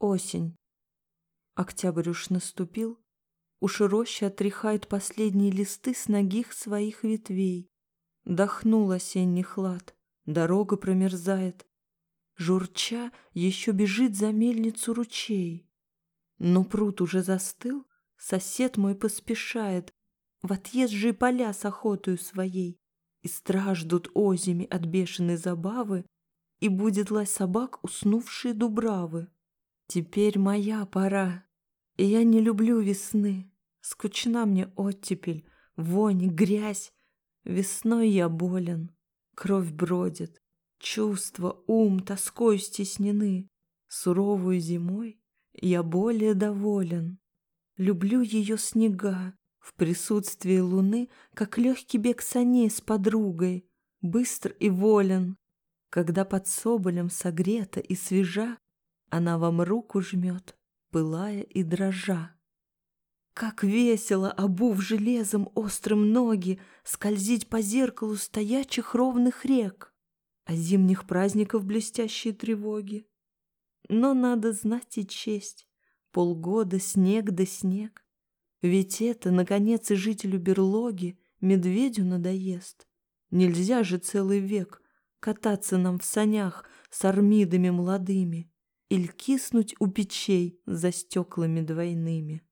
Осень. Октябрь уж наступил, уж роща отряхает последние листы с ногих своих ветвей. Дохнул осенний хлад, дорога промерзает. Журча еще бежит за мельницу ручей. Но пруд уже застыл, сосед мой поспешает в отъезжие поля с охотою своей. И страждут озими от бешеной забавы, и будет лай собак, уснувшие дубравы. Теперь моя пора, и я не люблю весны. Скучна мне оттепель, вонь, грязь. Весной я болен, кровь бродит, чувства, ум тоской стеснены. Суровую зимой я более доволен. Люблю ее снега, в присутствии луны, как легкий бег саней с подругой, быстр и волен. Когда под соболем согрета и свежа, она вам руку жмет, пылая и дрожа. Как весело, обув железом острым ноги, скользить по зеркалу стоячих ровных рек, а зимних праздников блестящие тревоги. Но надо знать и честь, полгода снег да снег. Ведь это, наконец, и жителю берлоги, медведю надоест. Нельзя же целый век кататься нам в санях с армидами молодыми или киснуть у печей за стеклами двойными.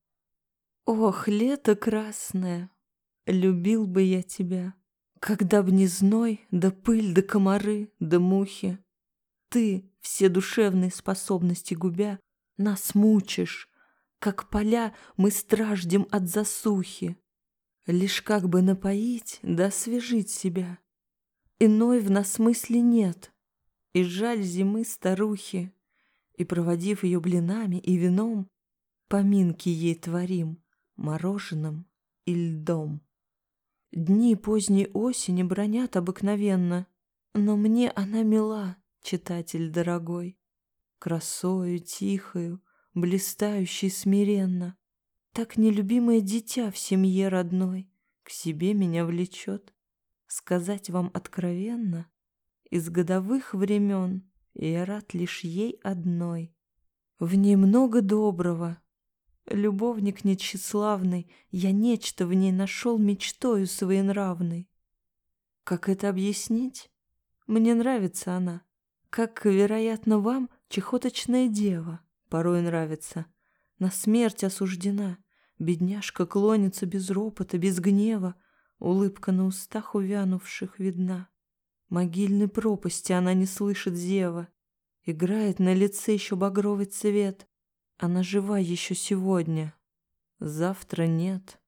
Ох, лето красное, любил бы я тебя, когда б не зной, да пыль, да комары, да мухи. Ты, все душевные способности губя, нас мучишь, как поля мы страждем от засухи. Лишь как бы напоить да освежить себя. Иной в нас мысли нет, и жаль зимы старухи. И, проводив ее блинами и вином, поминки ей творим мороженым и льдом. Дни поздней осени бранят обыкновенно, но мне она мила, читатель дорогой. Красою тихою, блистающей смиренно, так нелюбимое дитя в семье родной к себе меня влечет. Сказать вам откровенно, из годовых времен я рад лишь ей одной. В ней много доброго. Любовник нетчиславный, я нечто в ней нашел мечтою своенравной. Как это объяснить? Мне нравится она. Как, вероятно, вам чахоточная дева порой нравится. На смерть осуждена. Бедняжка клонится без ропота, без гнева. Улыбка на устах увянувших видна. Могильной пропасти она не слышит зева. Играет на лице еще багровый цвет. Она жива еще сегодня. Завтра нет.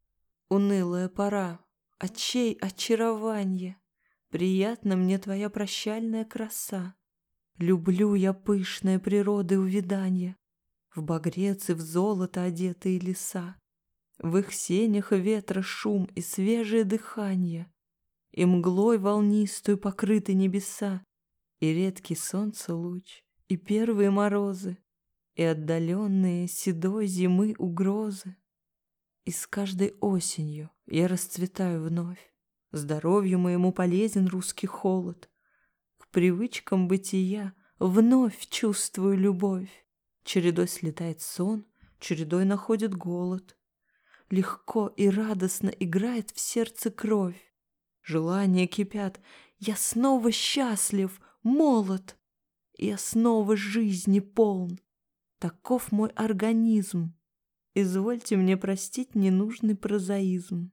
Унылая пора. Очей очарование. Приятна мне твоя прощальная краса. Люблю я пышное природы увиданье. В багрец и в золото одетые леса. В их сенях ветра шум и свежее дыхание. И мглой волнистую покрыты небеса, и редкий солнце луч, и первые морозы, и отдаленные седой зимы угрозы. И с каждой осенью я расцветаю вновь. Здоровью моему полезен русский холод. К привычкам бытия вновь чувствую любовь. Чередой слетает сон, чередой находит голод. Легко и радостно играет в сердце кровь. Желания кипят, я снова счастлив, молод. Я снова жизни полн. Таков мой организм. Извольте мне простить ненужный прозаизм.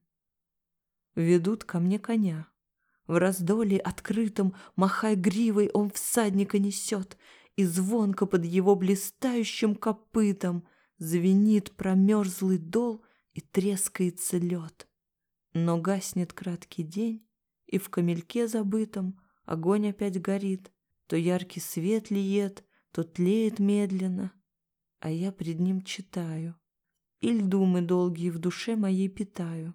Ведут ко мне коня. В раздолье открытом, махая гривой, он всадника несет, и звонко под его блистающим копытом звенит промерзлый дол и трескается лед. Но гаснет краткий день, и в камельке забытом огонь опять горит, то яркий свет лиет, то тлеет медленно, а я пред ним читаю, иль думы долгие в душе моей питаю.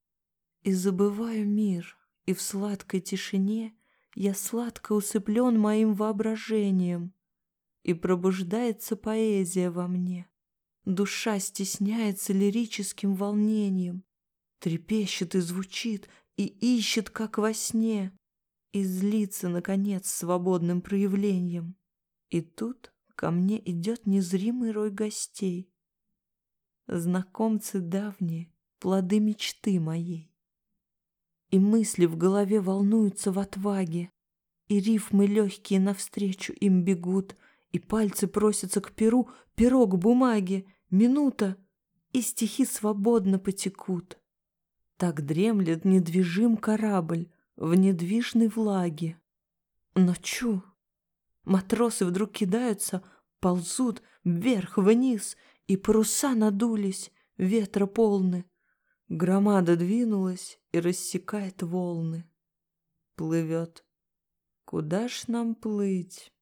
И забываю мир, и в сладкой тишине я сладко усыплен моим воображением, и пробуждается поэзия во мне. Душа стесняется лирическим волнением, трепещет и звучит, и ищет, как во сне, и злится, наконец, свободным проявлением. И тут ко мне идет незримый рой гостей. Знакомцы давние, плоды мечты моей. И мысли в голове волнуются в отваге, и рифмы легкие навстречу им бегут, и пальцы просятся к перу, перо к бумаге, минута, и стихи свободно потекут. Так дремлет недвижим корабль в недвижной влаге. Но чу! Матросы вдруг кидаются, ползут вверх-вниз, и паруса надулись, ветра полны. Громада двинулась и рассекает волны. Плывет. Куда ж нам плыть?